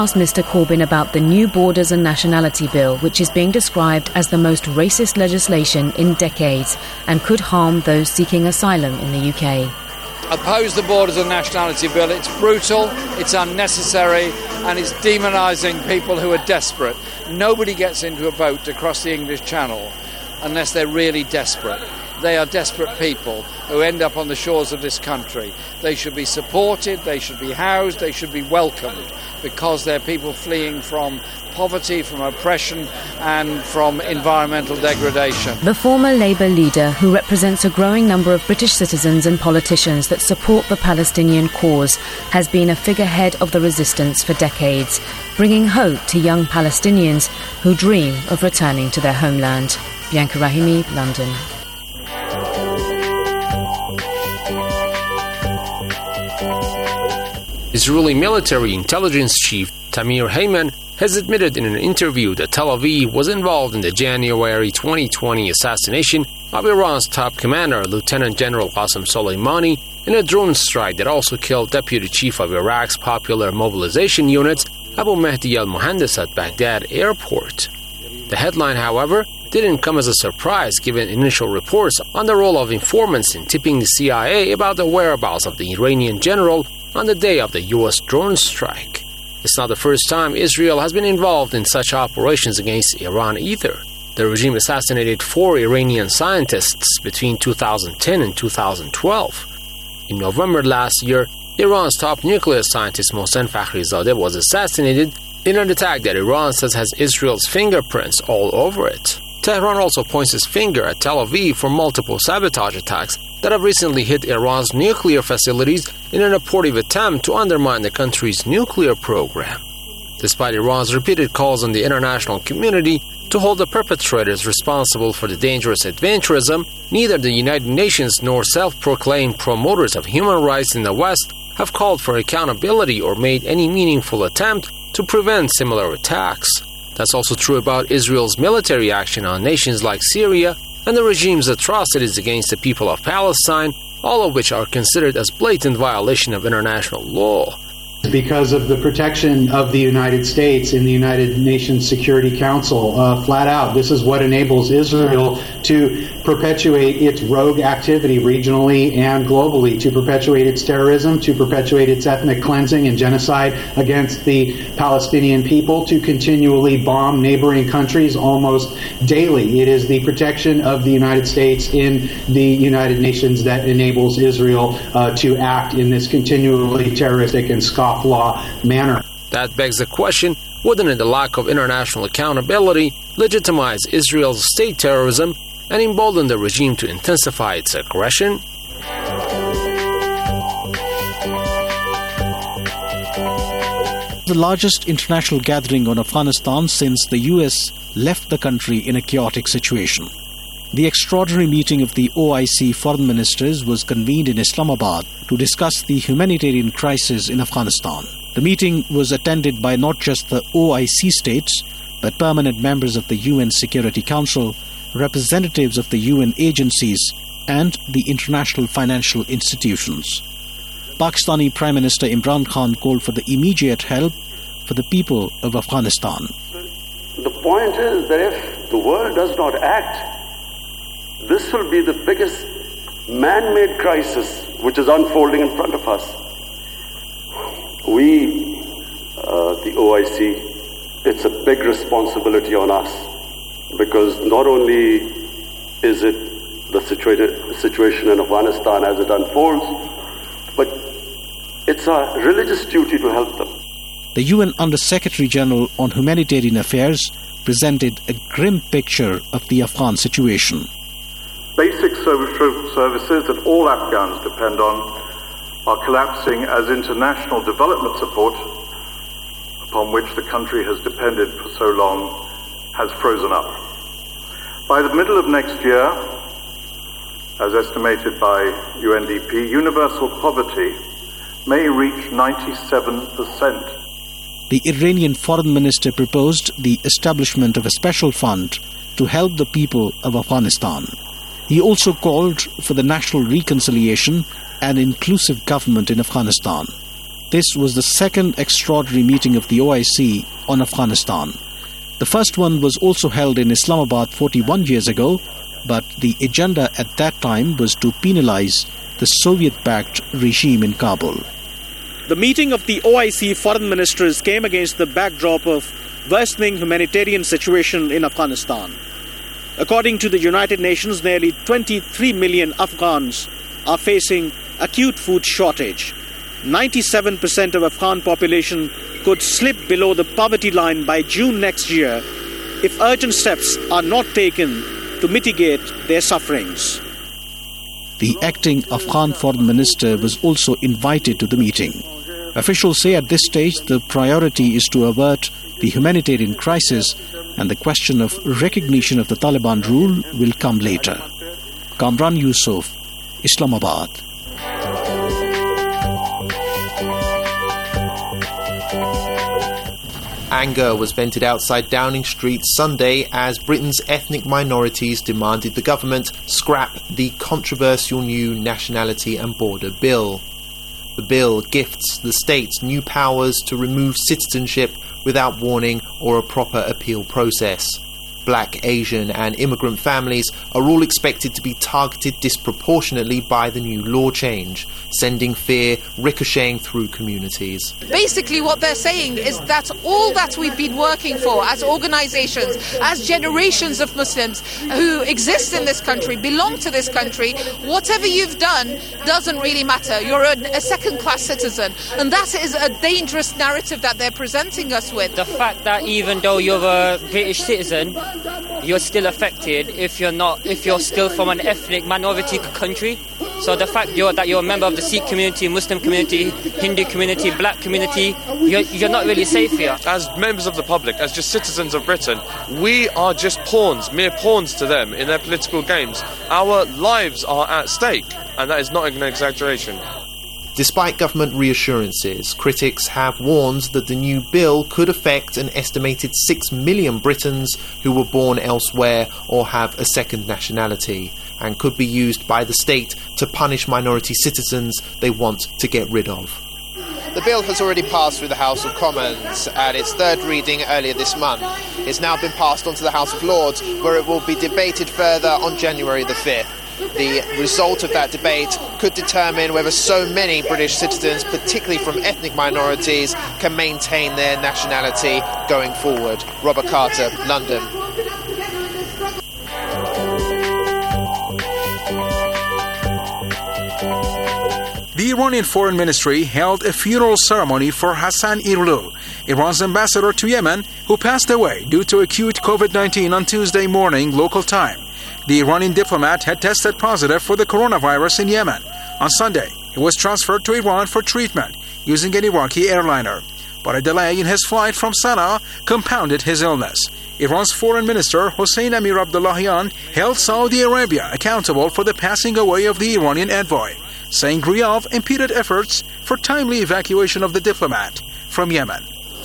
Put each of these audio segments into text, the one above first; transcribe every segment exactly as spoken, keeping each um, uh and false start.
Asked Mister Corbyn about the new Borders and Nationality Bill, which is being described as the most racist legislation in decades and could harm those seeking asylum in the U K. Oppose the Borders and Nationality Bill. It's brutal, it's unnecessary, and it's demonising people who are desperate. Nobody gets into a boat to cross the English Channel unless they're really desperate. They are desperate people who end up on the shores of this country. They should be supported, they should be housed, they should be welcomed, because they're people fleeing from poverty, from oppression and from environmental degradation. The former Labour leader, who represents a growing number of British citizens and politicians that support the Palestinian cause, has been a figurehead of the resistance for decades, bringing hope to young Palestinians who dream of returning to their homeland. Bianca Rahimi, London. Israeli military intelligence chief Tamir Heyman has admitted in an interview that Tel Aviv was involved in the January twenty twenty assassination of Iran's top commander, Lieutenant General Qasem Soleimani, in a drone strike that also killed Deputy Chief of Iraq's Popular Mobilization Unit, Abu Mahdi al-Muhandis at Baghdad airport. The headline, however, didn't come as a surprise given initial reports on the role of informants in tipping the C I A about the whereabouts of the Iranian general on the day of the U S drone strike. It's not the first time Israel has been involved in such operations against Iran either. The regime assassinated four Iranian scientists between two thousand ten and two thousand twelve. In November last year, Iran's top nuclear scientist Mohsen Fakhrizadeh was assassinated in an attack that Iran says has Israel's fingerprints all over it. Tehran also points its finger at Tel Aviv for multiple sabotage attacks that have recently hit Iran's nuclear facilities in an abortive attempt to undermine the country's nuclear program. Despite Iran's repeated calls on the international community to hold the perpetrators responsible for the dangerous adventurism, neither the United Nations nor self-proclaimed promoters of human rights in the West have called for accountability or made any meaningful attempt to prevent similar attacks. That's also true about Israel's military action on nations like Syria and the regime's atrocities against the people of Palestine, all of which are considered as blatant violation of international law. Because of the protection of the United States in the United Nations Security Council, uh, flat out, this is what enables Israel to perpetuate its rogue activity regionally and globally, to perpetuate its terrorism, to perpetuate its ethnic cleansing and genocide against the Palestinian people, to continually bomb neighboring countries almost daily. It is the protection of the United States in the United Nations that enables Israel uh, to act in this continually terroristic and scofflaw law manner. That begs the question, wouldn't the lack of international accountability legitimize Israel's state terrorism and embolden the regime to intensify its aggression? The largest international gathering on Afghanistan since the U S left the country in a chaotic situation. The extraordinary meeting of the O I C foreign ministers was convened in Islamabad to discuss the humanitarian crisis in Afghanistan. The meeting was attended by not just the O I C states, but permanent members of the U N Security Council, representatives of the U N agencies, and the international financial institutions. Pakistani Prime Minister Imran Khan called for the immediate help for the people of Afghanistan. The point is that if the world does not act, this will be the biggest man-made crisis which is unfolding in front of us. We, uh, the O I C, it's a big responsibility on us, because not only is it the situa- situation in Afghanistan as it unfolds, but it's our religious duty to help them. The U N Under-Secretary General on Humanitarian Affairs presented a grim picture of the Afghan situation. Basic social services that all Afghans depend on are collapsing as international development support, upon which the country has depended for so long, has frozen up. By the middle of next year, as estimated by U N D P, universal poverty may reach ninety-seven percent. The Iranian foreign minister proposed the establishment of a special fund to help the people of Afghanistan. He also called for the national reconciliation and inclusive government in Afghanistan. This was the second extraordinary meeting of the O I C on Afghanistan. The first one was also held in Islamabad forty-one years ago, but the agenda at that time was to penalize the Soviet-backed regime in Kabul. The meeting of the O I C foreign ministers came against the backdrop of worsening humanitarian situation in Afghanistan. According to the United Nations, nearly twenty-three million Afghans are facing acute food shortage. ninety-seven percent of Afghan population could slip below the poverty line by June next year if urgent steps are not taken to mitigate their sufferings. The acting Afghan foreign minister was also invited to the meeting. Officials say at this stage the priority is to avert the humanitarian crisis, and the question of recognition of the Taliban rule will come later. Kamran Yusuf, Islamabad. Anger was vented outside Downing Street Sunday as Britain's ethnic minorities demanded the government scrap the controversial new Nationality and Border Bill. The bill gifts the states new powers to remove citizenship without warning or a proper appeal process. Black, Asian and immigrant families are all expected to be targeted disproportionately by the new law change, sending fear ricocheting through communities. Basically what they're saying is that all that we've been working for as organisations, as generations of Muslims who exist in this country, belong to this country, whatever you've done doesn't really matter. You're a, a second-class citizen, and that is a dangerous narrative that they're presenting us with. The fact that even though you're a British citizen, you're still affected if you're not, if you're still from an ethnic minority country. So the fact you're, that you're a member of the Sikh community, Muslim community, Hindu community, black community, you're, you're not really safe here. As members of the public, as just citizens of Britain, we are just pawns, mere pawns to them in their political games. Our lives are at stake, and that is not an exaggeration. Despite government reassurances, critics have warned that the new bill could affect an estimated six million Britons who were born elsewhere or have a second nationality, and could be used by the state to punish minority citizens they want to get rid of. The bill has already passed through the House of Commons at its third reading earlier this month. It's now been passed on to the House of Lords, where it will be debated further on January the fifth. The result of that debate could determine whether so many British citizens, particularly from ethnic minorities, can maintain their nationality going forward. Robert Carter, London. The Iranian Foreign Ministry held a funeral ceremony for Hassan Irlou, Iran's ambassador to Yemen, who passed away due to acute COVID nineteen on Tuesday morning local time. The Iranian diplomat had tested positive for the coronavirus in Yemen. On Sunday, he was transferred to Iran for treatment using an Iraqi airliner. But a delay in his flight from Sana'a compounded his illness. Iran's Foreign Minister Hossein Amir Abdullahian held Saudi Arabia accountable for the passing away of the Iranian envoy, saying Riyadh impeded efforts for timely evacuation of the diplomat from Yemen. We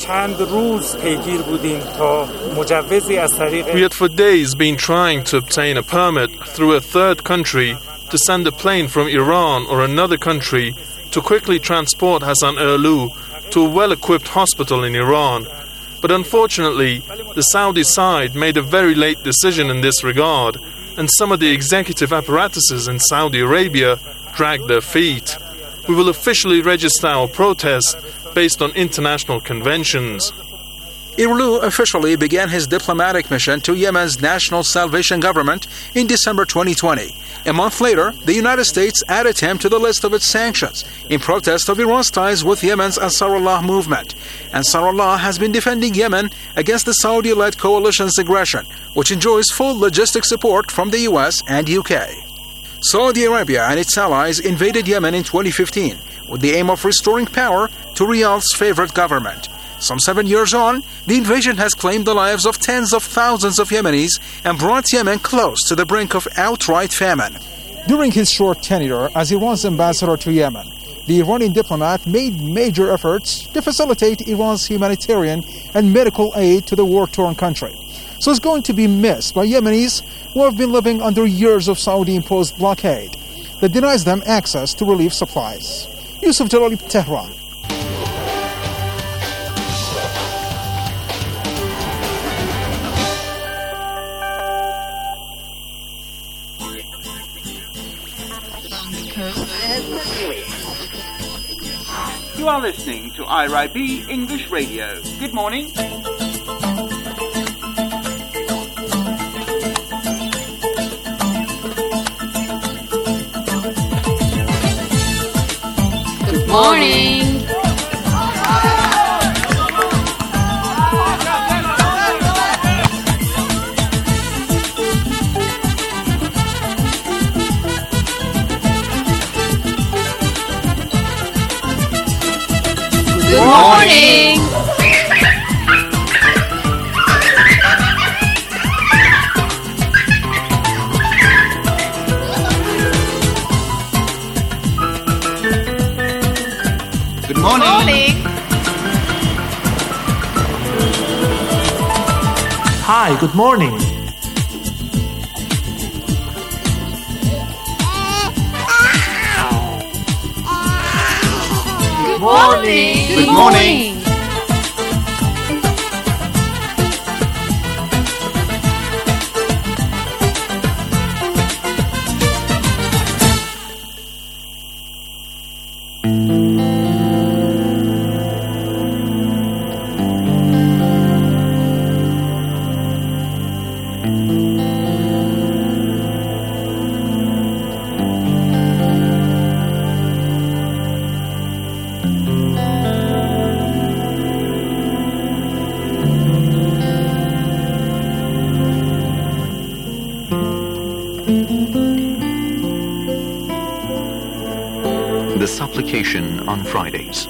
had for days been trying to obtain a permit through a third country to send a plane from Iran or another country to quickly transport Hassan Irlou to a well-equipped hospital in Iran. But unfortunately, the Saudi side made a very late decision in this regard, and some of the executive apparatuses in Saudi Arabia dragged their feet. We will officially register our protest based on international conventions. Irlou officially began his diplomatic mission to Yemen's National Salvation Government in December twenty twenty. A month later, the United States added him to the list of its sanctions in protest of Iran's ties with Yemen's Ansarullah movement. Ansarullah has been defending Yemen against the Saudi-led coalition's aggression, which enjoys full logistic support from the U S and U K. Saudi Arabia and its allies invaded Yemen in twenty fifteen with the aim of restoring power to Riyadh's favorite government. Some seven years on, the invasion has claimed the lives of tens of thousands of Yemenis and brought Yemen close to the brink of outright famine. During his short tenure as Iran's ambassador to Yemen, the Iranian diplomat made major efforts to facilitate Iran's humanitarian and medical aid to the war-torn country. So it's going to be missed by Yemenis who have been living under years of Saudi-imposed blockade that denies them access to relief supplies. Yusuf Jalali, Tehran. You are listening to I R I B English Radio. Good morning. Good morning. Good morning. Good morning. Morning. Hi, good morning. Good morning. Good morning. The supplication on Fridays.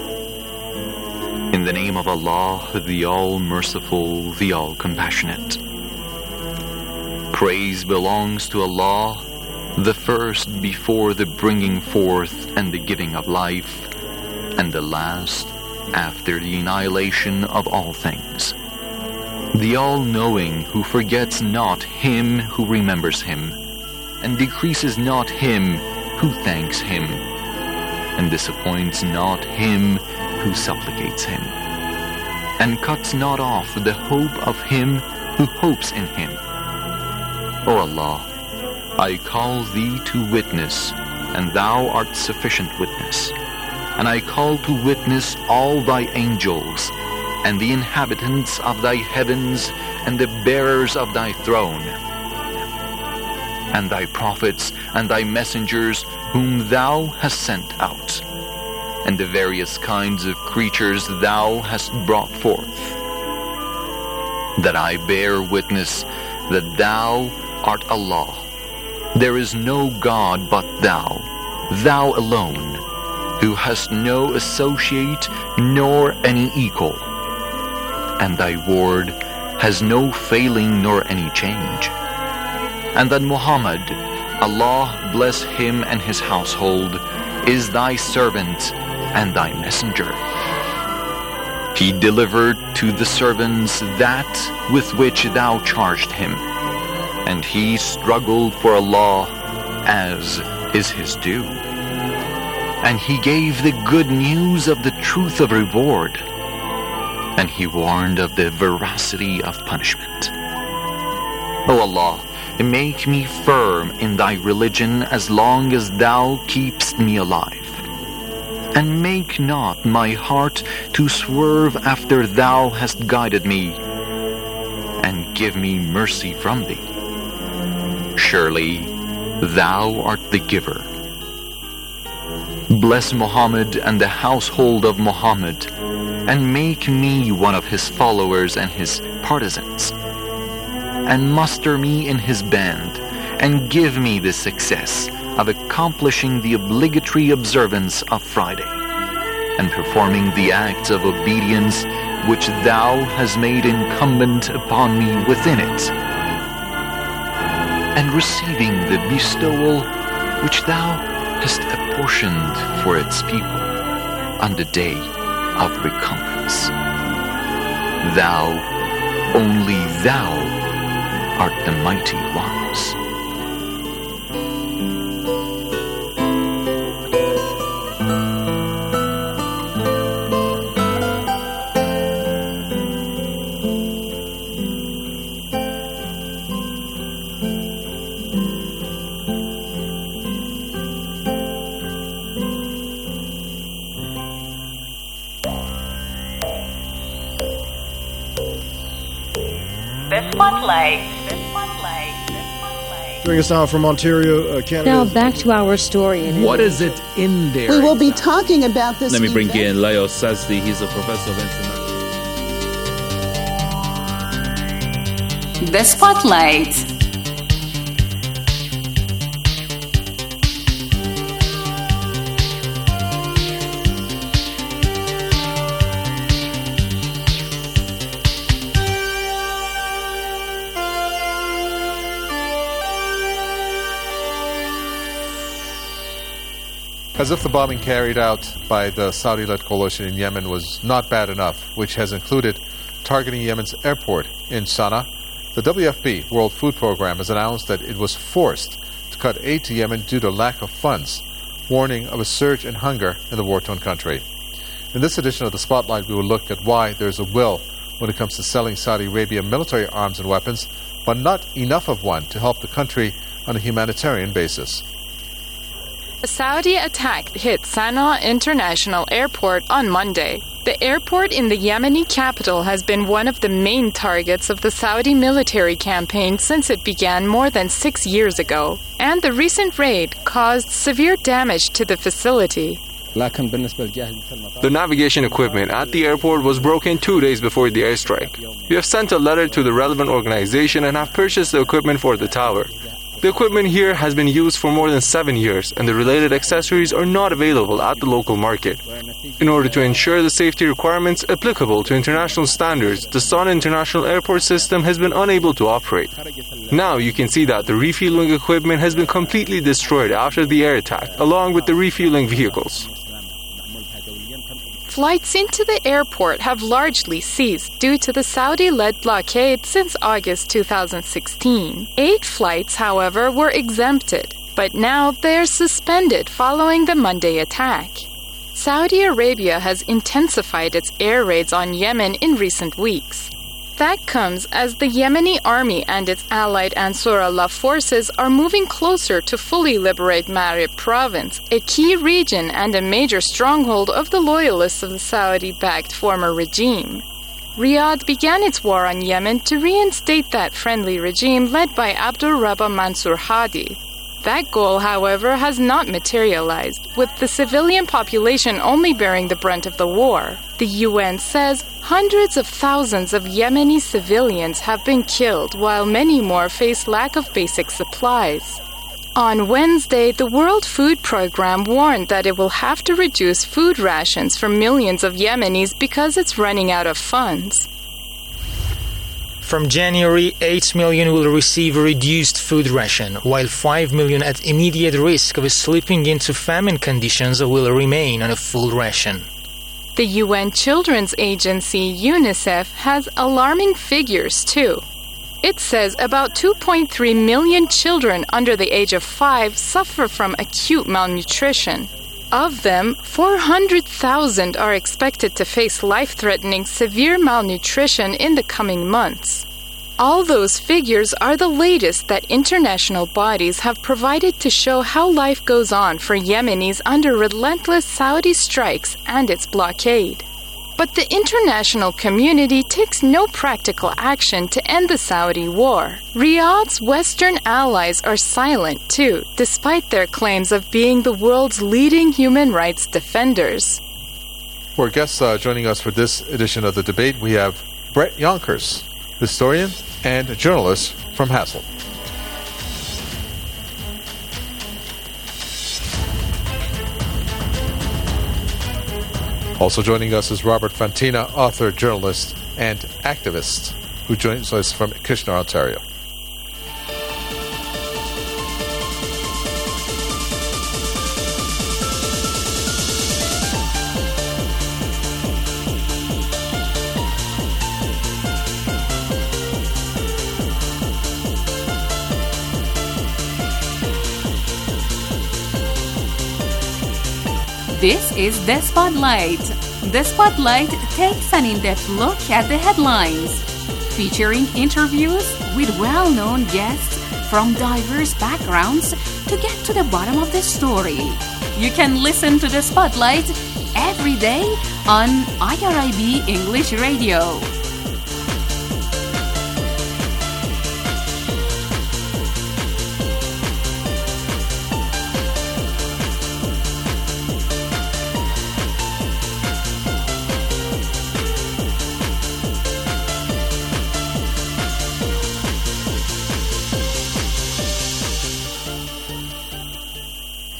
In the name of Allah, the All-Merciful, the All-Compassionate. Praise belongs to Allah, the first before the bringing forth and the giving of life, and the last after the annihilation of all things. The All-Knowing, who forgets not him who remembers him, and decreases not him who thanks him, and disappoints not him who supplicates him, and cuts not off the hope of him who hopes in him. O Allah, I call thee to witness, and thou art sufficient witness, and I call to witness all thy angels, and the inhabitants of thy heavens, and the bearers of thy throne, and thy prophets, and thy messengers, whom thou hast sent out, and the various kinds of creatures thou hast brought forth, that I bear witness that thou art Allah. There is no God but thou, thou alone, who hast no associate nor any equal, and thy word has no failing nor any change. And that Muhammad, Allah bless him and his household, is thy servant and thy messenger. He delivered to the servants that with which thou charged him, and he struggled for Allah as is his due. And he gave the good news of the truth of reward, and he warned of the veracity of punishment. O Allah, make me firm in thy religion as long as thou keepst me alive, and make not my heart to swerve after thou hast guided me, and give me mercy from thee. Surely thou art the giver. Bless Muhammad and the household of Muhammad, and make me one of his followers and his partisans, and muster me in his band, and give me the success of accomplishing the obligatory observance of Friday, and performing the acts of obedience which thou hast made incumbent upon me within it, and receiving the bestowal which thou hast apportioned for its people on the day of recompense. Thou, only thou, art the mighty ones. The Spotlight. The Spotlight. The Spotlight. Joining us now from Ontario, uh, Canada. Now back to our story. In what is it in there? We will be talking about this. Let me bring in Leo Sazdi. He's a professor of international. The Spotlight. As if the bombing carried out by the Saudi-led coalition in Yemen was not bad enough, which has included targeting Yemen's airport in Sana'a, the W F P, World Food Programme, has announced that it was forced to cut aid to Yemen due to lack of funds, warning of a surge in hunger in the war-torn country. In this edition of The Spotlight, we will look at why there's a will when it comes to selling Saudi Arabia military arms and weapons, but not enough of one to help the country on a humanitarian basis. A Saudi attack hit Sana'a International Airport on Monday. The airport in the Yemeni capital has been one of the main targets of the Saudi military campaign since it began more than six years ago, and the recent raid caused severe damage to the facility. The navigation equipment at the airport was broken two days before the airstrike. We have sent a letter to the relevant organization and have purchased the equipment for the tower. The equipment here has been used for more than seven years, and the related accessories are not available at the local market. In order to ensure the safety requirements applicable to international standards, the Sana'a International Airport system has been unable to operate. Now you can see that the refueling equipment has been completely destroyed after the air attack, along with the refueling vehicles. Flights into the airport have largely ceased due to the Saudi-led blockade since August two thousand sixteen. Eight flights, however, were exempted, but now they're suspended following the Monday attack. Saudi Arabia has intensified its air raids on Yemen in recent weeks. That comes as the Yemeni army and its allied Ansar Allah forces are moving closer to fully liberate Marib province, a key region and a major stronghold of the loyalists of the Saudi-backed former regime. Riyadh began its war on Yemen to reinstate that friendly regime led by Abdul Rabah Mansur Hadi. That goal, however, has not materialized, with the civilian population only bearing the brunt of the war. The U N says hundreds of thousands of Yemeni civilians have been killed, while many more face lack of basic supplies. On Wednesday, the World Food Programme warned that it will have to reduce food rations for millions of Yemenis because it's running out of funds. From January, eight million will receive a reduced food ration, while five million at immediate risk of slipping into famine conditions will remain on a full ration. The U N Children's Agency, UNICEF, has alarming figures too. It says about two point three million children under the age of five suffer from acute malnutrition. Of them, four hundred thousand are expected to face life-threatening severe malnutrition in the coming months. All those figures are the latest that international bodies have provided to show how life goes on for Yemenis under relentless Saudi strikes and its blockade. But the international community takes no practical action to end the Saudi war. Riyadh's Western allies are silent too, despite their claims of being the world's leading human rights defenders. For guests uh, joining us for this edition of the debate, we have Brett Yonkers, historian and journalist from Hasselt. Also joining us is Robert Fantina, author, journalist, and activist, who joins us from Kitchener, Ontario. This is The Spotlight. The Spotlight takes an in-depth look at the headlines, featuring interviews with well-known guests from diverse backgrounds to get to the bottom of the story. You can listen to The Spotlight every day on I R I B English Radio.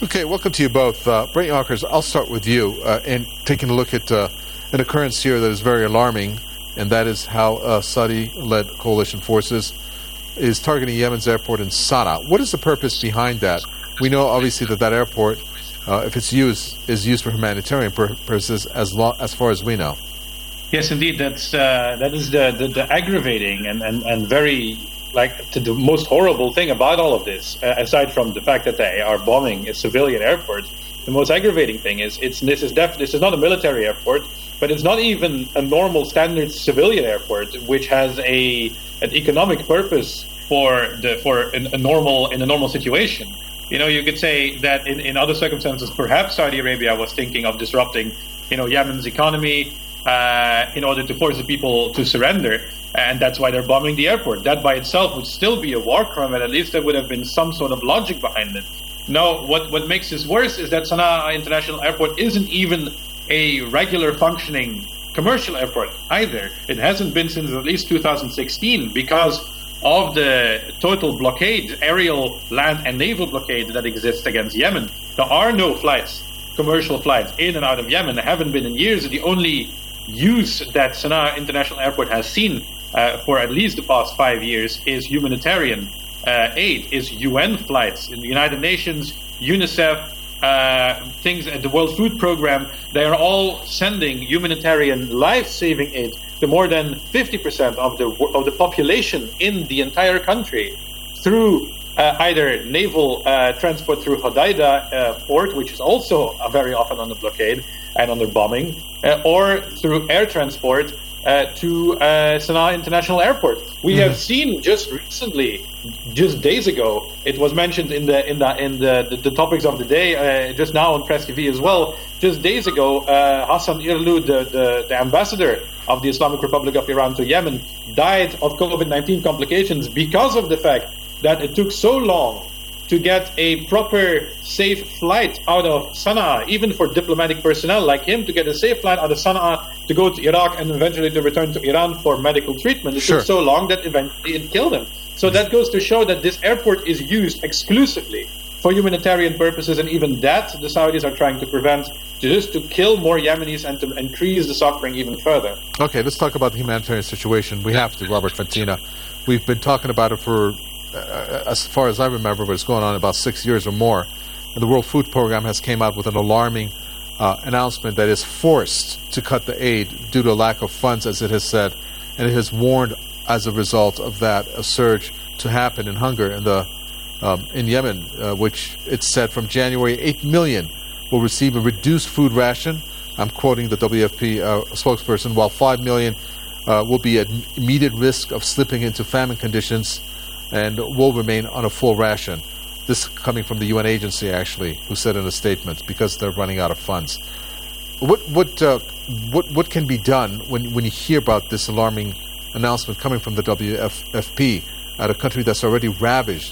Okay, welcome to you both. Uh, Brent Yonkers, I'll start with you uh, and taking a look at uh, an occurrence here that is very alarming, and that is how uh, Saudi-led coalition forces is targeting Yemen's airport in Sana'a. What is the purpose behind that? We know, obviously, that that airport, uh, if it's used, is used for humanitarian purposes as, lo- as far as we know. Yes, indeed. That's uh, that is the, the, the aggravating and, and, and very, like, the most horrible thing about all of this, uh, aside from the fact that they are bombing a civilian airport. The most aggravating thing is it's this is def- this is not a military airport, but it's not even a normal standard civilian airport, which has a an economic purpose for the for a, a normal in a normal situation. You know, you could say that in, in other circumstances, perhaps Saudi Arabia was thinking of disrupting, you know, Yemen's economy uh, in order to force the people to surrender, and that's why they're bombing the airport. That by itself would still be a war crime, and at least there would have been some sort of logic behind it. No, what, what makes this worse is that Sana'a International Airport isn't even a regular functioning commercial airport either. It hasn't been since at least two thousand sixteen because of the total blockade, aerial, land, and naval blockade that exists against Yemen. There are no flights, commercial flights, in and out of Yemen. There haven't been in years. The only use that Sana'a International Airport has seen uh, for at least the past five years is humanitarian uh, aid, is U N flights. In the United Nations, UNICEF, uh, things at the World Food Program, they are all sending humanitarian life-saving aid to more than fifty percent of the of the population in the entire country through uh, either naval uh, transport through Hodeidah uh, port, which is also uh, very often under blockade and under bombing, uh, or through air transport uh, to uh, Sana'a International Airport. We mm-hmm. have seen just recently, just days ago, it was mentioned in the in the in the, the, the topics of the day uh, just now on Press T V as well. Just days ago, uh, Hassan Irlou, the, the, the ambassador of the Islamic Republic of Iran to Yemen, died of COVID nineteen complications because of the fact that it took so long to get a proper, safe flight out of Sana'a, even for diplomatic personnel like him, to get a safe flight out of Sana'a to go to Iraq and eventually to return to Iran for medical treatment. It sure. took so long that eventually it killed him. So that goes to show that this airport is used exclusively for humanitarian purposes, and even that the Saudis are trying to prevent, just to kill more Yemenis and to increase the suffering even further. Okay, let's talk about the humanitarian situation. We have to, Robert Fantina. We've been talking about it for, uh, as far as I remember, but it's going on about six years or more. And the World Food Program has came out with an alarming uh, announcement that is forced to cut the aid due to a lack of funds, as it has said, and it has warned as a result of that a surge to happen in hunger in the um, in Yemen, uh, which it said from January, eight million will receive a reduced food ration. I'm quoting the W F P uh, spokesperson, while five million uh, will be at immediate risk of slipping into famine conditions and will remain on a full ration. This coming from the U N agency, actually, who said in a statement, because they're running out of funds. What what uh, what what can be done when when you hear about this alarming announcement coming from the W F P at a country that's already ravaged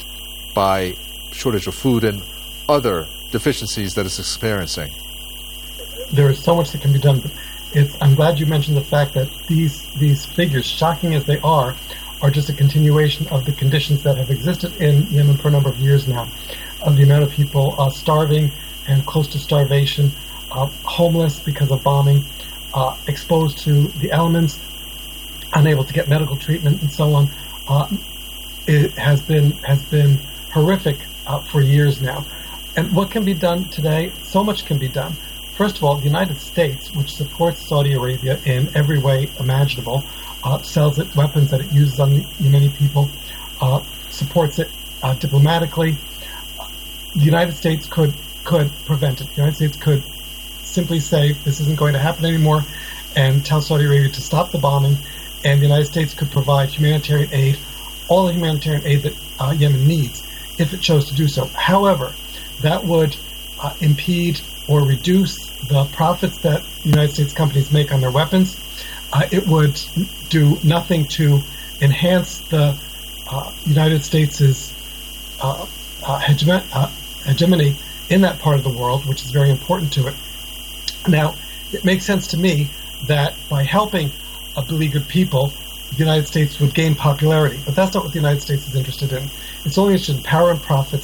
by shortage of food and other deficiencies that it's experiencing? There is so much that can be done, but it's, I'm glad you mentioned the fact that these these figures, shocking as they are, are just a continuation of the conditions that have existed in Yemen for a number of years now, of the amount of people uh, starving and close to starvation, uh, homeless because of bombing, uh, exposed to the elements, unable to get medical treatment, and so on. Uh, it has been has been horrific uh, for years now. And what can be done today? So much can be done. First of all, the United States, which supports Saudi Arabia in every way imaginable, uh, sells it weapons that it uses on the Yemeni people, uh, supports it uh, diplomatically. The United States could could prevent it. The United States could simply say this isn't going to happen anymore and tell Saudi Arabia to stop the bombing, and the United States could provide humanitarian aid, all the humanitarian aid that uh, Yemen needs, if it chose to do so. However, that would uh, impede or reduce the profits that United States companies make on their weapons. Uh, it would do nothing to enhance the uh, United States' uh, uh, hegemon- uh, hegemony in that part of the world, which is very important to it. Now, it makes sense to me that by helping a beleaguered people, the United States would gain popularity. But that's not what the United States is interested in. It's only interested in power and profits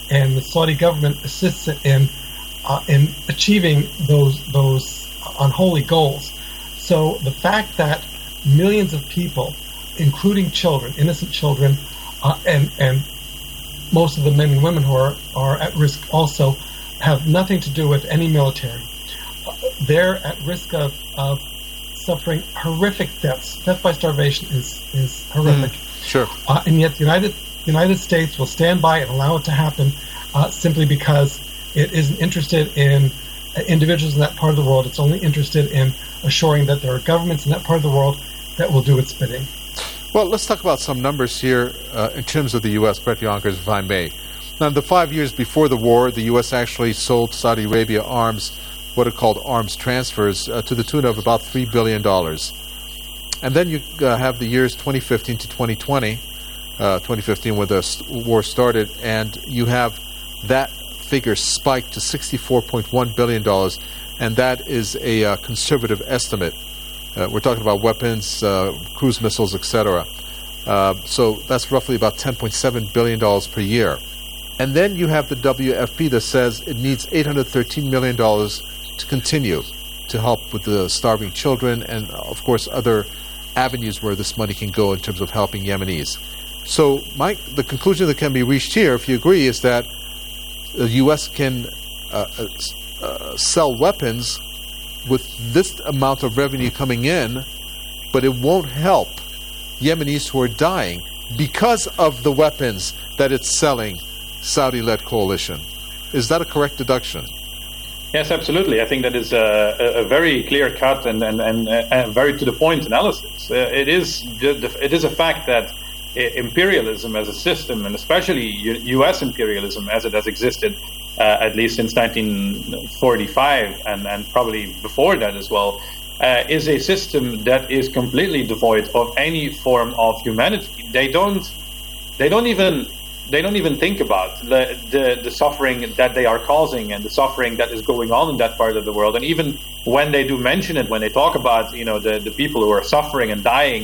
and the Saudi government assists it in uh, in achieving those those unholy goals. So the fact that millions of people, including children, innocent children, uh, and and most of the men and women who are, are at risk also, have nothing to do with any military. Uh, they're at risk of, of suffering horrific deaths. Death by starvation is, is horrific. Mm, sure. Uh, and yet the United, United States will stand by and allow it to happen uh, simply because it isn't interested in uh, individuals in that part of the world. It's only interested in assuring that there are governments in that part of the world that will do its bidding. Well, let's talk about some numbers here uh, in terms of the U S, Brett Yonkers, if I may. Now, in the five years before the war, the U S actually sold Saudi Arabia arms, what are called arms transfers, uh, to the tune of about three billion dollars. And then you uh, have the years twenty fifteen to twenty twenty, uh, twenty fifteen when the st- war started, and you have that figure spiked to sixty-four point one billion dollars, and that is a uh, conservative estimate. Uh, we're talking about weapons, uh, cruise missiles, et cetera. Uh, so that's roughly about ten point seven billion dollars per year. And then you have the W F P that says it needs eight hundred thirteen million dollars to continue to help with the starving children and, of course, other avenues where this money can go in terms of helping Yemenis. So, Mike, the conclusion that can be reached here, if you agree, is that the U S can uh, uh, sell weapons with this amount of revenue coming in, but it won't help Yemenis who are dying because of the weapons that it's selling Saudi-led coalition. Is that a correct deduction? Yes, absolutely. I think that is a, a very clear-cut and, and, and, and very to-the-point analysis. Uh, it is it is a fact that imperialism as a system, and especially U S imperialism as it has existed, Uh, at least since nineteen forty-five and, and probably before that as well, uh, is a system that is completely devoid of any form of humanity. They don't, they don't even, they don't even think about the, the the suffering that they are causing and the suffering that is going on in that part of the world. And even when they do mention it, when they talk about, you know, the, the people who are suffering and dying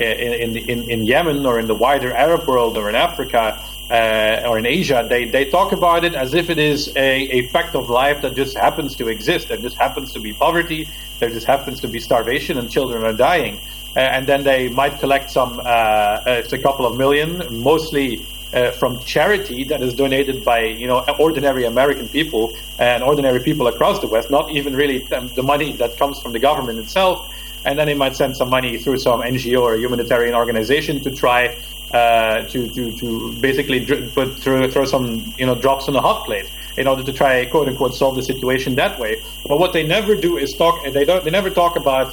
in in in Yemen or in the wider Arab world or in Africa. Uh, or in Asia, they, they talk about it as if it is a, a fact of life that just happens to exist. There just happens to be poverty. There just happens to be starvation, and children are dying. Uh, and then they might collect some, uh, it's a couple of million, mostly uh, from charity that is donated by, you know, ordinary American people and ordinary people across the West. Not even really the money that comes from the government itself. And then they might send some money through some N G O or humanitarian organization to try. Uh, to, to, to basically dr- put through, throw some, you know, drops on a hot plate in order to try, quote unquote, solve the situation that way. But what they never do is talk. They don't. They never talk about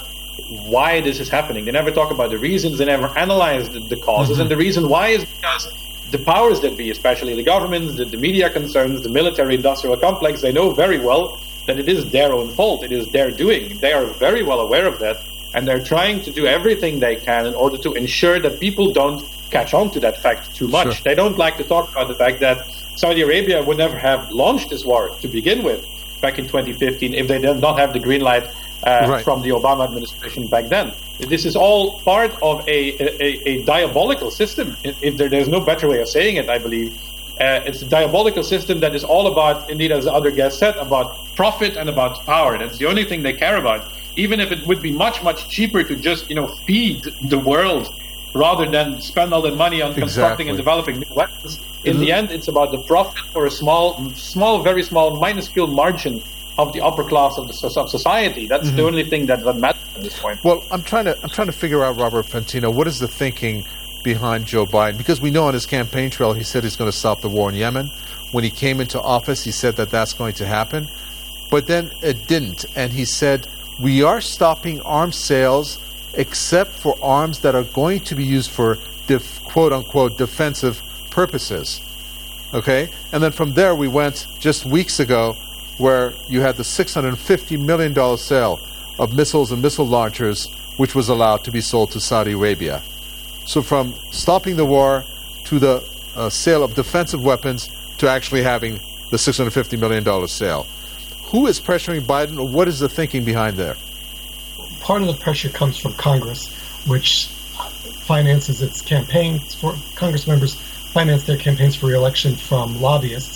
why this is happening. They never talk about the reasons. They never analyze the, the causes. Mm-hmm. And the reason why is because the powers that be, especially the governments, the, the media concerns, the military-industrial complex, they know very well that it is their own fault. It is their doing. They are very well aware of that, and they're trying to do everything they can in order to ensure that people don't catch on to that fact too much. Sure. They don't like to talk about the fact that Saudi Arabia would never have launched this war to begin with back in twenty fifteen if they did not have the green light uh, right. from the Obama administration back then. This is all part of a, a, a diabolical system. If there, there's no better way of saying it, I believe. Uh, it's a diabolical system that is all about, indeed, as the other guest said, about profit and about power. That's the only thing they care about. Even if it would be much, much cheaper to just, you know, feed the world rather than spend all the money on constructing exactly. and developing new weapons. In mm-hmm. the end, it's about the profit for a small, small, very small, minuscule margin of the upper class of the of society. That's mm-hmm. the only thing that, that matters at this point. Well, I'm trying to I'm trying to figure out, Robert Fantino, what is the thinking behind Joe Biden? Because we know on his campaign trail he said he's going to stop the war in Yemen. When he came into office, he said that that's going to happen, but then it didn't, and he said we are stopping arms sales except for arms that are going to be used for def, quote-unquote defensive purposes. Okay? And then from there we went just weeks ago where you had the six hundred fifty million dollars sale of missiles and missile launchers, which was allowed to be sold to Saudi Arabia. So from stopping the war to the uh, sale of defensive weapons to actually having the six hundred fifty million dollars sale. Who is pressuring Biden, or what is the thinking behind there? Part of the pressure comes from Congress, which finances its campaigns for Congress members finance their campaigns for re-election from lobbyists,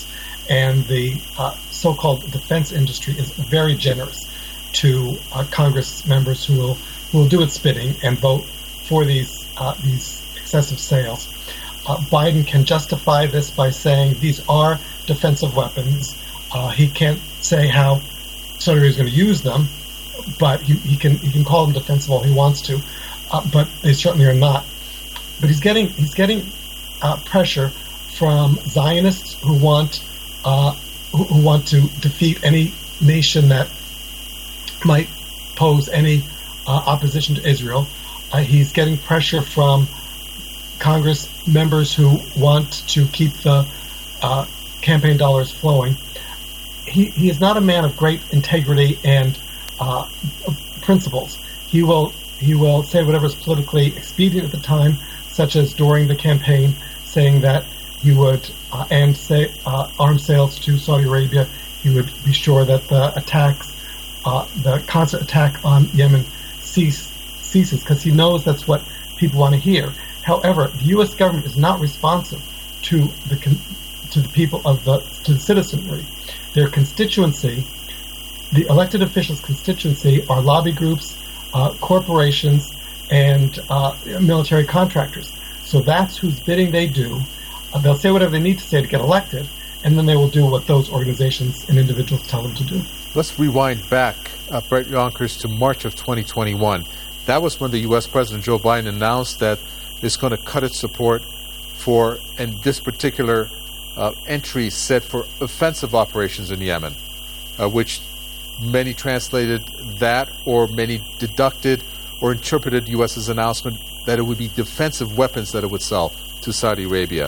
and the uh, so-called defense industry is very generous to uh, Congress members who will who will do its bidding and vote for these uh, these excessive sales. Uh, Biden can justify this by saying these are defensive weapons. Uh, he can't say how Saudi Arabia is going to use them, but he, he can he can call them defensive all he wants to. Uh, but they certainly are not. But he's getting he's getting uh, pressure from Zionists who want uh, who, who want to defeat any nation that might pose any uh, opposition to Israel. Uh, he's getting pressure from Congress members who want to keep the uh, campaign dollars flowing. He he is not a man of great integrity and uh, principles. He will he will say whatever is politically expedient at the time, such as during the campaign, saying that he would uh, end say, uh, arms sales to Saudi Arabia. He would be sure that the attacks, uh, the constant attack on Yemen, cease, ceases, because he knows that's what people want to hear. However, the U S government is not responsive to the con- to the people of the to the citizenry. Their constituency, the elected officials' constituency, are lobby groups, uh, corporations, and uh, military contractors. So that's whose bidding they do. Uh, they'll say whatever they need to say to get elected, and then they will do what those organizations and individuals tell them to do. Let's rewind back, uh, Brett Yonkers, to March of twenty twenty-one. That was when the U S President Joe Biden announced that it's going to cut its support for, and this particular uh, entry set for offensive operations in Yemen, uh, which many translated that, or many deducted or interpreted U S's announcement that it would be defensive weapons that it would sell to Saudi Arabia.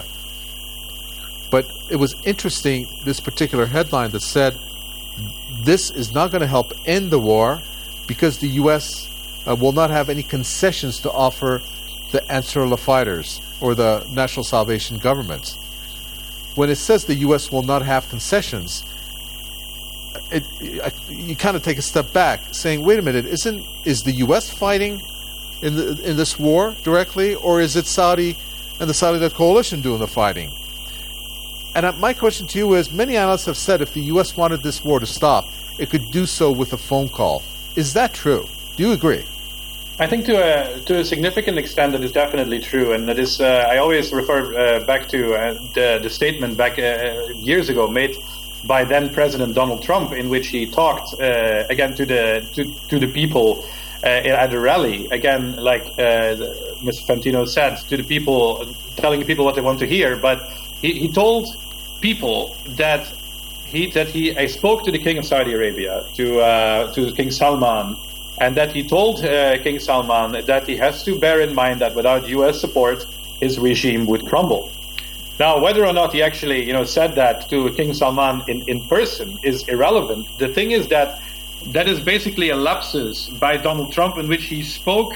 But it was interesting, this particular headline that said, this is not going to help end the war because the U S uh, will not have any concessions to offer the Ansarullah fighters or the National Salvation Government. When it says the U S will not have concessions, it, it, you kind of take a step back, saying, "Wait a minute, isn't is the U S fighting in the, in this war directly, or is it Saudi and the Saudi-led coalition doing the fighting?" And uh, my question to you is: many analysts have said if the U S wanted this war to stop, it could do so with a phone call. Is that true? Do you agree? I think to a to a significant extent that is definitely true, and that is uh, I always refer uh, back to uh, the, the statement back uh, years ago made by then President Donald Trump, in which he talked uh, again to the to, to the people uh, at a rally, again like uh, Mister Fantino said, to the people, telling the people what they want to hear. But he, he told people that he that he I spoke to the King of Saudi Arabia, to uh, to King Salman. And that he told uh, King Salman that he has to bear in mind that without U S support, his regime would crumble. Now, whether or not he actually, you know, said that to King Salman in, in person is irrelevant. The thing is that that is basically a lapsus by Donald Trump in which he spoke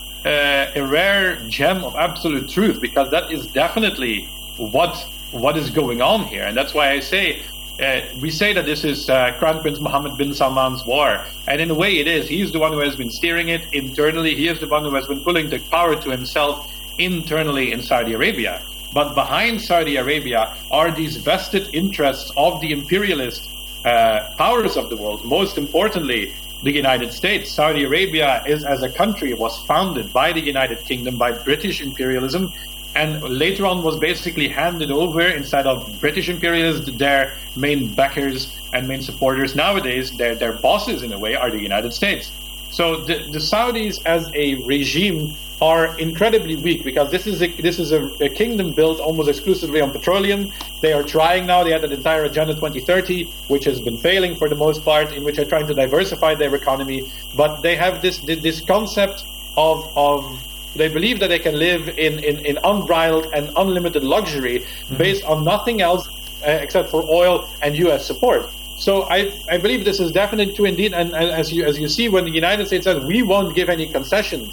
uh, a rare gem of absolute truth, because that is definitely what what is going on here. And that's why I say, Uh, we say that this is uh, Crown Prince Mohammed bin Salman's war, and in a way it is. He's the one who has been steering it internally. He is the one who has been pulling the power to himself internally in Saudi Arabia. But behind Saudi Arabia are these vested interests of the imperialist uh, powers of the world, most importantly, the United States. Saudi Arabia is, as a country, was founded by the United Kingdom, by British imperialism, and later on was basically handed over, instead of British imperialists, their main backers and main supporters. Nowadays, their their bosses, in a way, are the United States. So the, the Saudis as a regime are incredibly weak, because this is a, this is a, a kingdom built almost exclusively on petroleum. They are trying now, they had an entire Agenda twenty thirty, which has been failing for the most part, in which they're trying to diversify their economy. But they have this this concept of of they believe that they can live in, in, in unbridled and unlimited luxury mm-hmm. based on nothing else uh, except for oil and U S support. So I, I believe this is definitely true indeed. And, and as you as you see, when the United States says we won't give any concessions,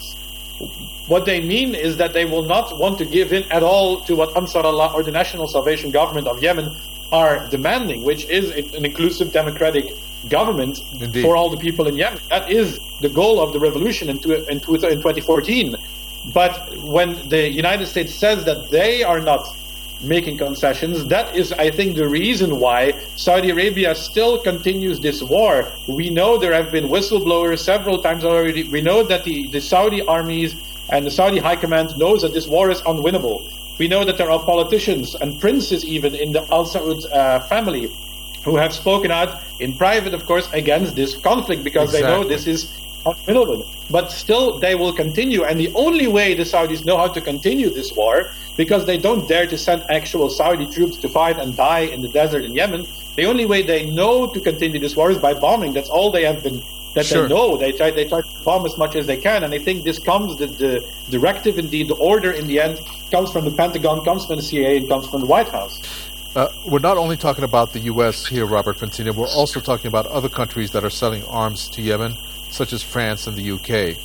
what they mean is that they will not want to give in at all to what Ansarullah or the National Salvation Government of Yemen are demanding, which is an inclusive democratic government Indeed. For all the people in Yemen. That is the goal of the revolution in, in twenty fourteen. But when the United States says that they are not making concessions. That is, I think, the reason why Saudi Arabia still continues this war. We know there have been whistleblowers several times already. We know that the, the Saudi armies and the Saudi high command knows that this war is unwinnable. We know that there are politicians and princes even in the Al Saud uh, family who have spoken out in private, of course, against this conflict because exactly. they know this is unwinnable. But still, they will continue. And the only way the Saudis know how to continue this war, because they don't dare to send actual Saudi troops to fight and die in the desert in Yemen, the only way they know to continue this war is by bombing. That's all they have been, that sure. they know. They try, they try to bomb as much as they can. And I think this comes, the, the directive, indeed, the order in the end, comes from the Pentagon, comes from the C I A, and comes from the White House. Uh, we're not only talking about the U S here, Robert Fantina, we're also talking about other countries that are selling arms to Yemen, such as France and the U K.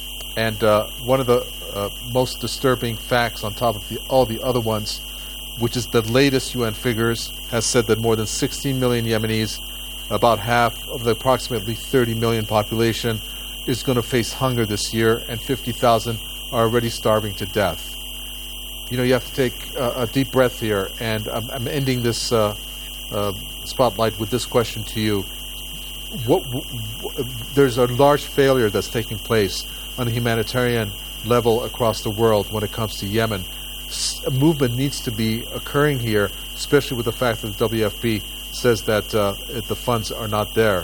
And uh, one of the uh, most disturbing facts on top of the, all the other ones, which is the latest U N figures, has said that more than sixteen million Yemenis, about half of the approximately thirty million population, is going to face hunger this year, and fifty thousand are already starving to death. You know, you have to take uh, a deep breath here, and I'm, I'm ending this uh, uh, spotlight with this question to you. What, what, there's a large failure that's taking place on a humanitarian level across the world when it comes to Yemen. A movement needs to be occurring here, especially with the fact that the W F P says that uh, the funds are not there.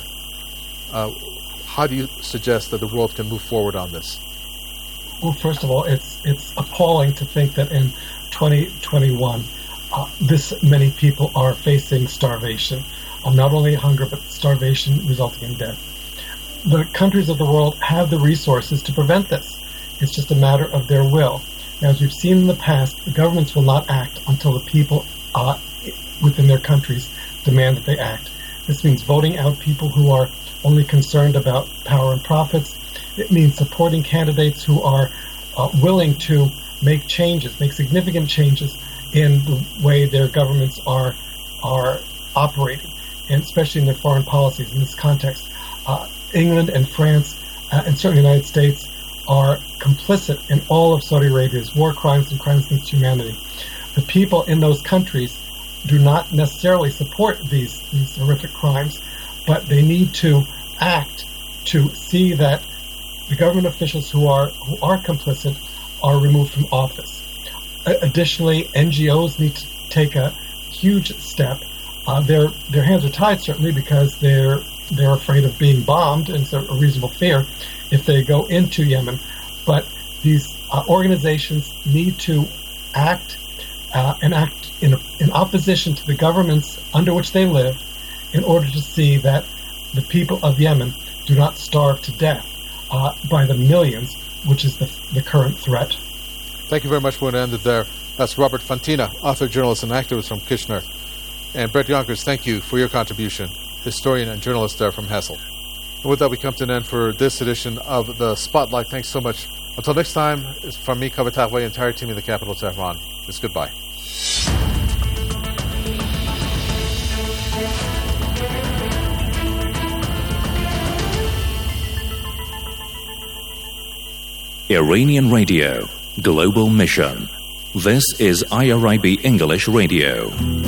Uh, how do you suggest that the world can move forward on this? Well, first of all, it's it's appalling to think that in twenty twenty-one, uh, this many people are facing starvation. Um, not only hunger, but starvation resulting in death. The countries of the world have the resources to prevent this. It's just a matter of their will. Now, as we've seen in the past, the governments will not act until the people uh, within their countries demand that they act. This means voting out people who are only concerned about power and profits. It means supporting candidates who are uh, willing to make changes, make significant changes in the way their governments are are operating, and especially in their foreign policies. In this context, uh, England and France uh, and certainly the United States are complicit in all of Saudi Arabia's war crimes and crimes against humanity. The people in those countries do not necessarily support these, these horrific crimes, but they need to act to see that the government officials who are who are complicit are removed from office. Uh, additionally, N G Os need to take a huge step. Uh, their their hands are tied, certainly, because they're they're afraid of being bombed, and it's a reasonable fear if they go into Yemen. But these uh, organizations need to act uh, and act in in opposition to the governments under which they live, in order to see that the people of Yemen do not starve to death uh, by the millions, which is the the current threat. Thank you very much. We're going to end it there. That's Robert Fantina, author, journalist, and activist from Kitchener. And Brett Yonkers, thank you for your contribution, historian and journalist there from Hessel. And with that, we come to an end for this edition of the Spotlight. Thanks so much. Until next time, it's from me, Kaveh Taghweh, entire team in the capital, Tehran. It's goodbye. Iranian Radio, Global Mission. This is I R I B English Radio.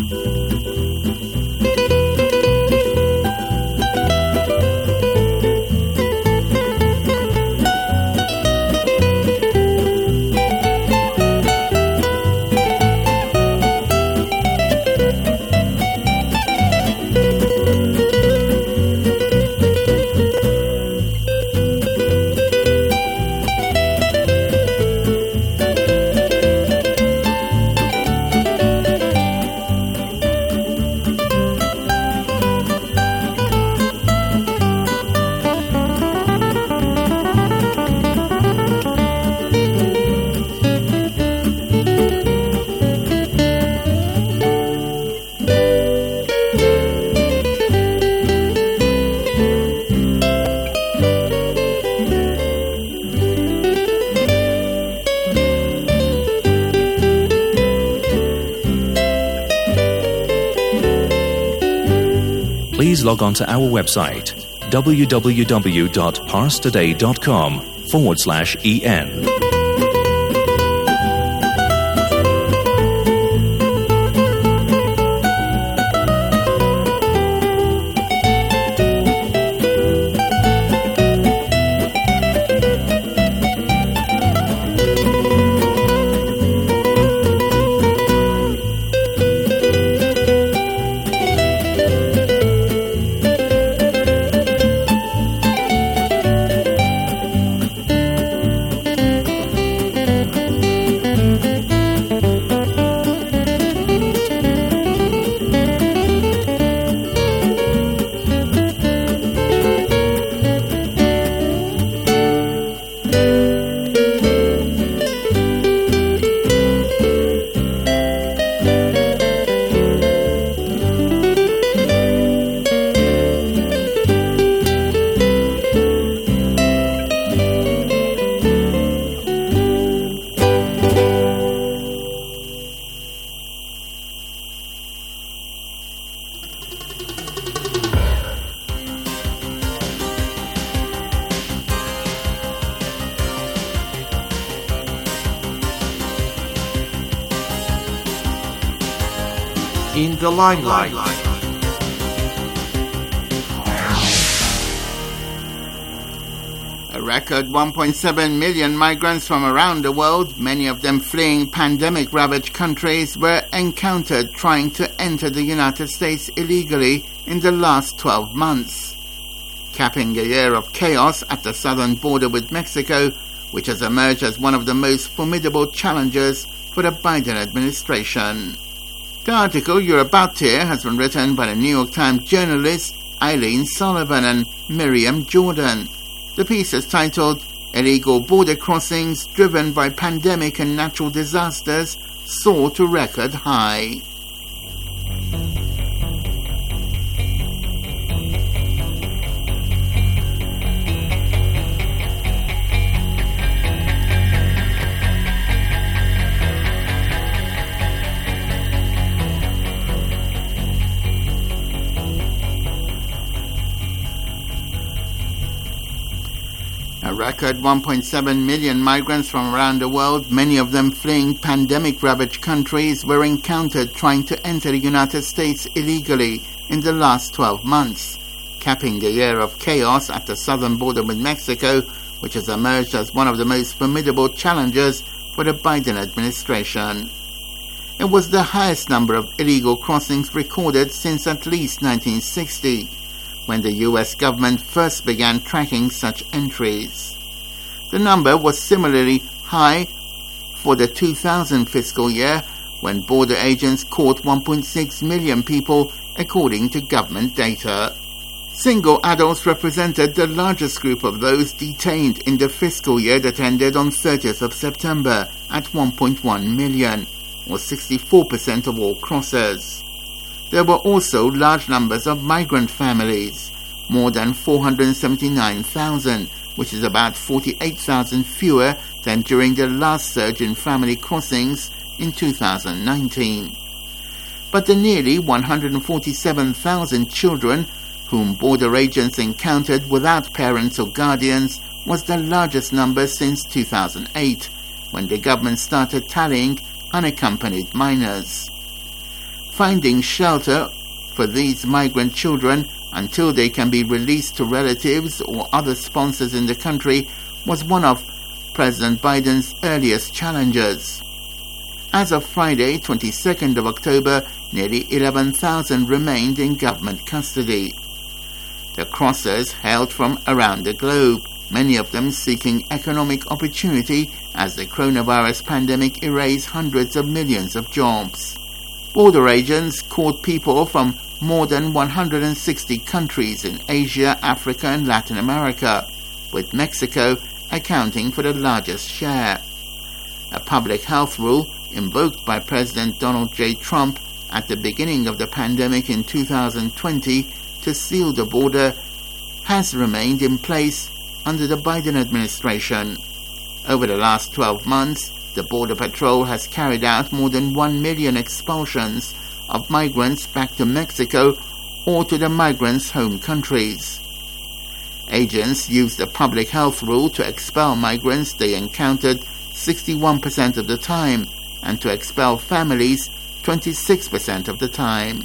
Please log on to our website, www.parstoday.com forward slash EN. in the limelight. A record one point seven million migrants from around the world, many of them fleeing pandemic-ravaged countries, were encountered trying to enter the United States illegally in the last twelve months, capping a year of chaos at the southern border with Mexico, which has emerged as one of the most formidable challenges for the Biden administration. The article you're about to hear has been written by the New York Times journalists Eileen Sullivan and Miriam Jordan. The piece is titled Illegal Border Crossings Driven by Pandemic and Natural Disasters Soar to Record High. A record one point seven million migrants from around the world, many of them fleeing pandemic-ravaged countries, were encountered trying to enter the United States illegally in the last twelve months, capping a year of chaos at the southern border with Mexico, which has emerged as one of the most formidable challenges for the Biden administration. It was the highest number of illegal crossings recorded since at least nineteen sixty. When the U S government first began tracking such entries. The number was similarly high for the two thousand fiscal year, when border agents caught one point six million people, according to government data. Single adults represented the largest group of those detained in the fiscal year that ended on thirtieth of September at one point one million, or sixty-four percent of all crossers. There were also large numbers of migrant families, more than four hundred seventy-nine thousand, which is about forty-eight thousand fewer than during the last surge in family crossings in two thousand nineteen. But the nearly one hundred forty-seven thousand children whom border agents encountered without parents or guardians was the largest number since two thousand eight, when the government started tallying unaccompanied minors. Finding shelter for these migrant children until they can be released to relatives or other sponsors in the country was one of President Biden's earliest challenges. As of Friday, twenty-second of October, nearly eleven thousand remained in government custody. The crossers hailed from around the globe, many of them seeking economic opportunity as the coronavirus pandemic erased hundreds of millions of jobs. Border agents caught people from more than one hundred sixty countries in Asia, Africa, and Latin America, with Mexico accounting for the largest share. A public health rule invoked by President Donald J. Trump at the beginning of the pandemic in two thousand twenty to seal the border has remained in place under the Biden administration. Over the last twelve months, the Border Patrol has carried out more than one million expulsions of migrants back to Mexico or to the migrants' home countries. Agents use the public health rule to expel migrants they encountered sixty-one percent of the time, and to expel families twenty-six percent of the time.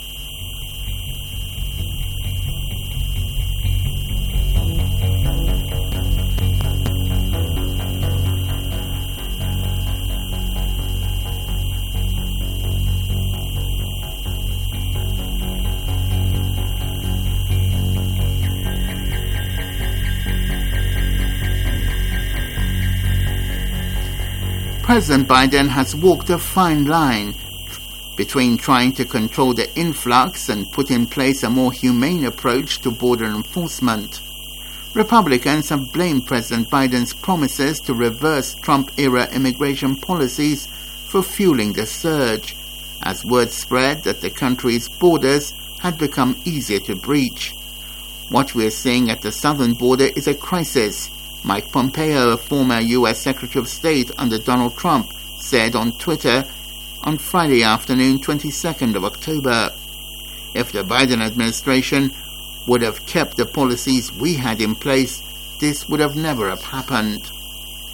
President Biden has walked a fine line between trying to control the influx and put in place a more humane approach to border enforcement. Republicans have blamed President Biden's promises to reverse Trump-era immigration policies for fueling the surge, as word spread that the country's borders had become easier to breach. What we are seeing at the southern border is a crisis, Mike Pompeo, a former U S Secretary of State under Donald Trump, said on Twitter on Friday afternoon, twenty-second of October. If the Biden administration would have kept the policies we had in place, this would have never have happened.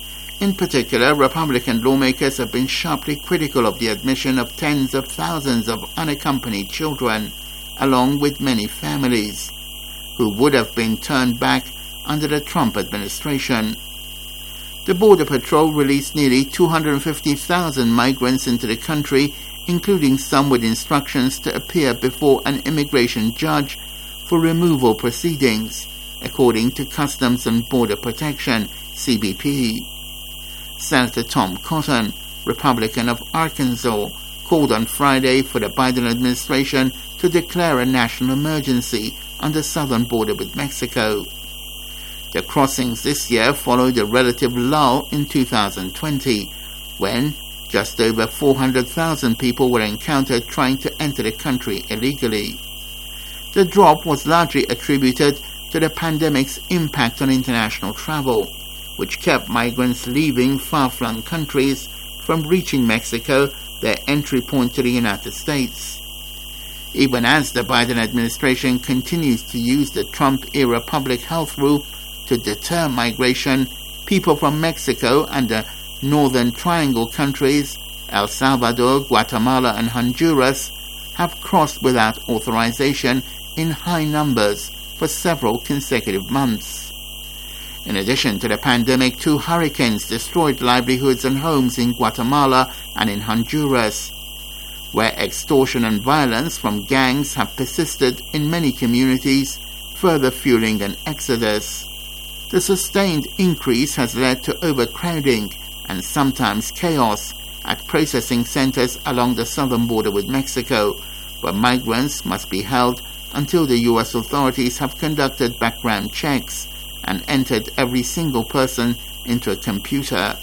In particular, Republican lawmakers have been sharply critical of the admission of tens of thousands of unaccompanied children, along with many families, who would have been turned back under the Trump administration. The Border Patrol released nearly two hundred fifty thousand migrants into the country, including some with instructions to appear before an immigration judge for removal proceedings, according to Customs and Border Protection, C B P. Senator Tom Cotton, Republican of Arkansas, called on Friday for the Biden administration to declare a national emergency on the southern border with Mexico. The crossings this year followed a relative lull in two thousand twenty, when just over four hundred thousand people were encountered trying to enter the country illegally. The drop was largely attributed to the pandemic's impact on international travel, which kept migrants leaving far-flung countries from reaching Mexico, their entry point to the United States. Even as the Biden administration continues to use the Trump-era public health rule to deter migration, people from Mexico and the Northern Triangle countries, El Salvador, Guatemala and Honduras, have crossed without authorization in high numbers for several consecutive months. In addition to the pandemic, two hurricanes destroyed livelihoods and homes in Guatemala and in Honduras, where extortion and violence from gangs have persisted in many communities, further fueling an exodus. The sustained increase has led to overcrowding and sometimes chaos at processing centers along the southern border with Mexico, where migrants must be held until the U S authorities have conducted background checks and entered every single person into a computer.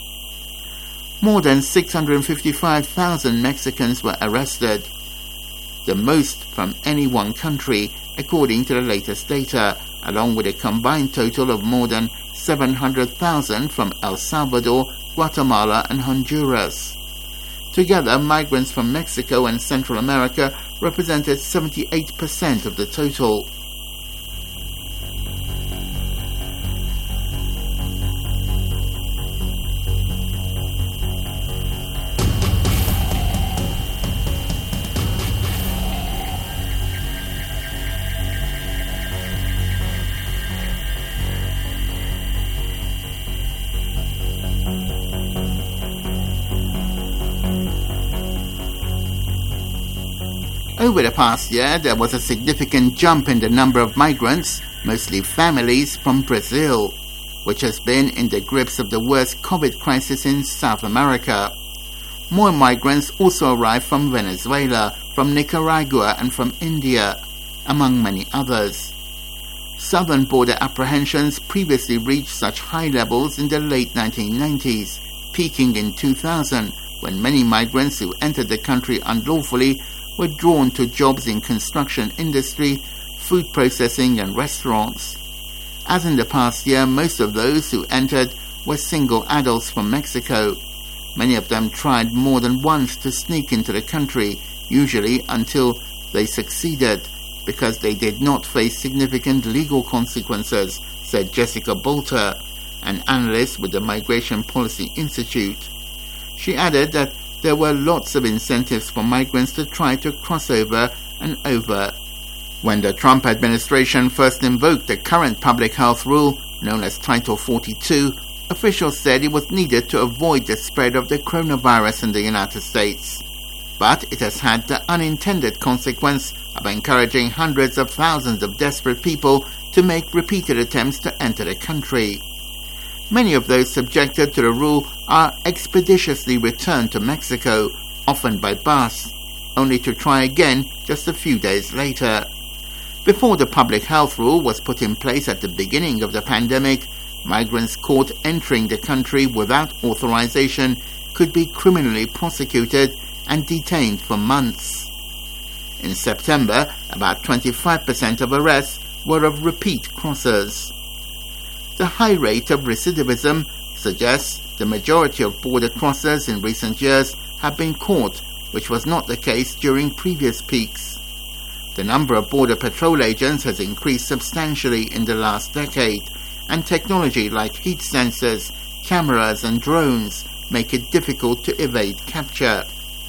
More than six hundred fifty-five thousand Mexicans were arrested, the most from any one country, according to the latest data, along with a combined total of more than seven hundred thousand from El Salvador, Guatemala and Honduras. Together, migrants from Mexico and Central America represented seventy-eight percent of the total. Over the past year, there was a significant jump in the number of migrants, mostly families, from Brazil, which has been in the grips of the worst COVID crisis in South America. More migrants also arrived from Venezuela, from Nicaragua and from India, among many others. Southern border apprehensions previously reached such high levels in the late nineteen nineties, peaking in two thousand, when many migrants who entered the country unlawfully were drawn to jobs in construction industry, food processing and restaurants. As in the past year, most of those who entered were single adults from Mexico. Many of them tried more than once to sneak into the country, usually until they succeeded, because they did not face significant legal consequences, said Jessica Bolter, an analyst with the Migration Policy Institute. She added that there were lots of incentives for migrants to try to cross over and over. When the Trump administration first invoked the current public health rule, known as Title forty-two, officials said it was needed to avoid the spread of the coronavirus in the United States. But it has had the unintended consequence of encouraging hundreds of thousands of desperate people to make repeated attempts to enter the country. Many of those subjected to the rule are expeditiously returned to Mexico, often by bus, only to try again just a few days later. Before the public health rule was put in place at the beginning of the pandemic, migrants caught entering the country without authorization could be criminally prosecuted and detained for months. In September, about twenty-five percent of arrests were of repeat crossers. The high rate of recidivism suggests the majority of border crossers in recent years have been caught, which was not the case during previous peaks. The number of Border Patrol agents has increased substantially in the last decade, and technology like heat sensors, cameras and drones make it difficult to evade capture.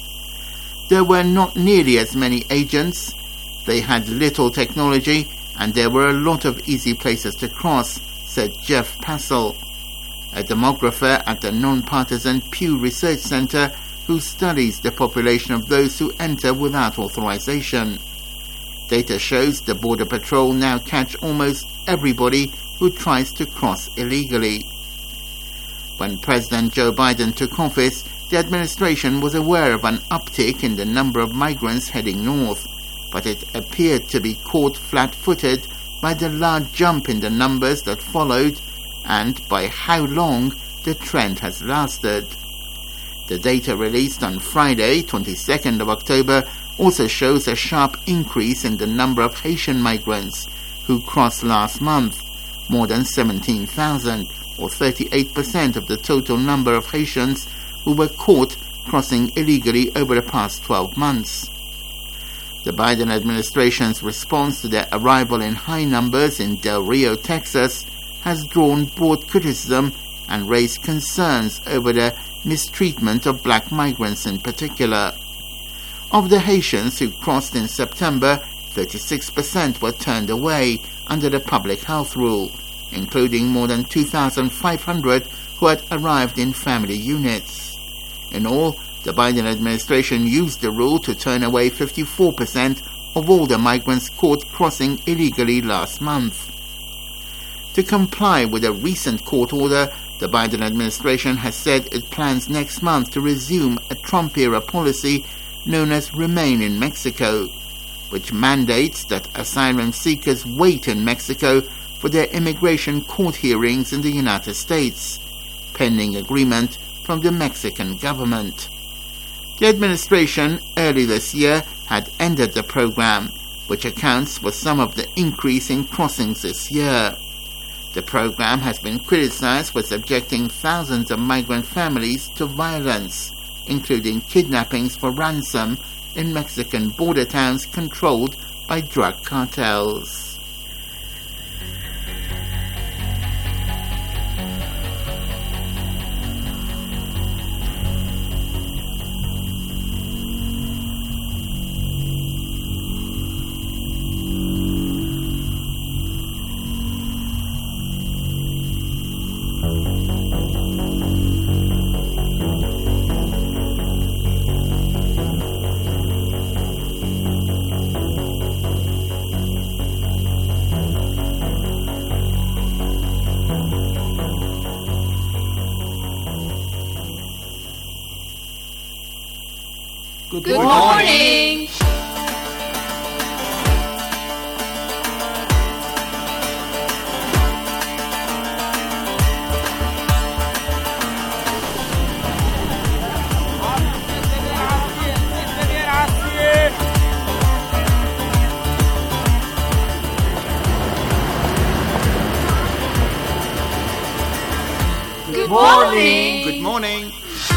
There were not nearly as many agents, they had little technology, and there were a lot of easy places to cross, said Jeff Passel, a demographer at the non-partisan Pew Research Center who studies the population of those who enter without authorization. Data shows the Border Patrol now catch almost everybody who tries to cross illegally. When President Joe Biden took office, the administration was aware of an uptick in the number of migrants heading north, but it appeared to be caught flat-footed by the large jump in the numbers that followed and by how long the trend has lasted. The data released on Friday, twenty-second of October, also shows a sharp increase in the number of Haitian migrants who crossed last month, more than seventeen thousand, or thirty-eight percent of the total number of Haitians who were caught crossing illegally over the past twelve months. The Biden administration's response to their arrival in high numbers in Del Rio, Texas, has drawn broad criticism and raised concerns over the mistreatment of black migrants in particular. Of the Haitians who crossed in September, thirty-six percent were turned away under the public health rule, including more than two thousand five hundred who had arrived in family units. In all, the Biden administration used the rule to turn away fifty-four percent of all the migrants caught crossing illegally last month. To comply with a recent court order, the Biden administration has said it plans next month to resume a Trump-era policy known as Remain in Mexico, which mandates that asylum seekers wait in Mexico for their immigration court hearings in the United States, pending agreement from the Mexican government. The administration early this year had ended the program, which accounts for some of the increase in crossings this year. The program has been criticized for subjecting thousands of migrant families to violence, including kidnappings for ransom in Mexican border towns controlled by drug cartels. Good, Good morning. morning. Good morning. Good morning.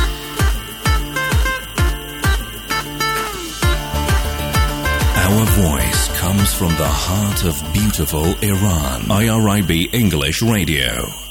Our voice comes from the heart of beautiful Iran. I R I B English Radio.